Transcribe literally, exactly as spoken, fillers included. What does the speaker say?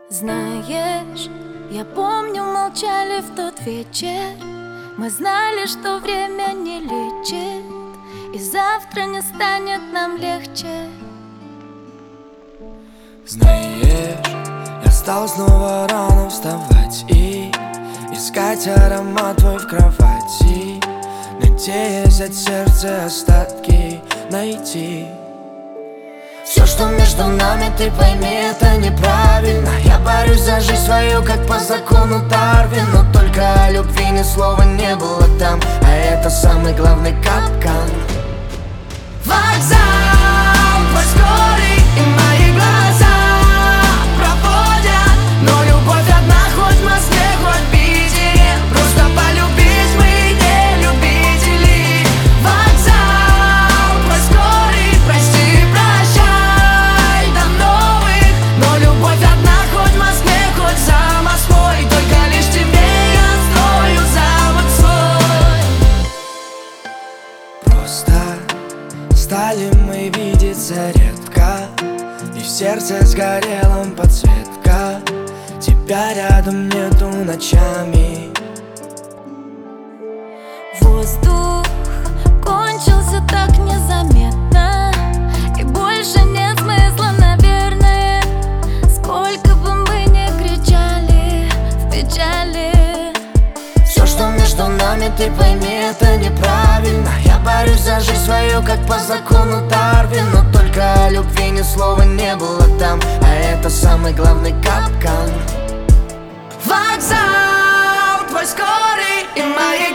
Знаешь, я помню, молчали в тот вечер. Мы знали, что время не лечит, и завтра не станет нам легче. Знаешь, я стал снова рано вставать и искать аромат твой в кровати, надеясь от сердца остатки найти. Все, что между нами, ты пойми, это неправильно. Я борюсь за жизнь свою, как по закону Дарвина. Но только о любви ни слова не было там, а это самый главный капкан. Вокзал твой скорый, и мои глаза проводят, но любовь одна, хоть в Москве, хоть в Питере. Просто полюбить мы не любители. Вокзал твой скорый, прости, прощай, до новых. Но любовь одна, хоть в Москве, хоть за Москвой. Только лишь тебе я строю замок свой. Просто стали мы видеться редко, и в сердце сгорела подсветка. Тебя рядом нету ночами. Воздух кончился так незаметно, и больше нет смысла, наверное. Сколько бы мы ни кричали в печали. Все, что между нами, ты пойми, это неправильно. Я борюсь за жизнь свою, как по закону Дарвина. Но только о любви ни слова не было там, а это самый главный капкан. Вокзал твой скорый, и мои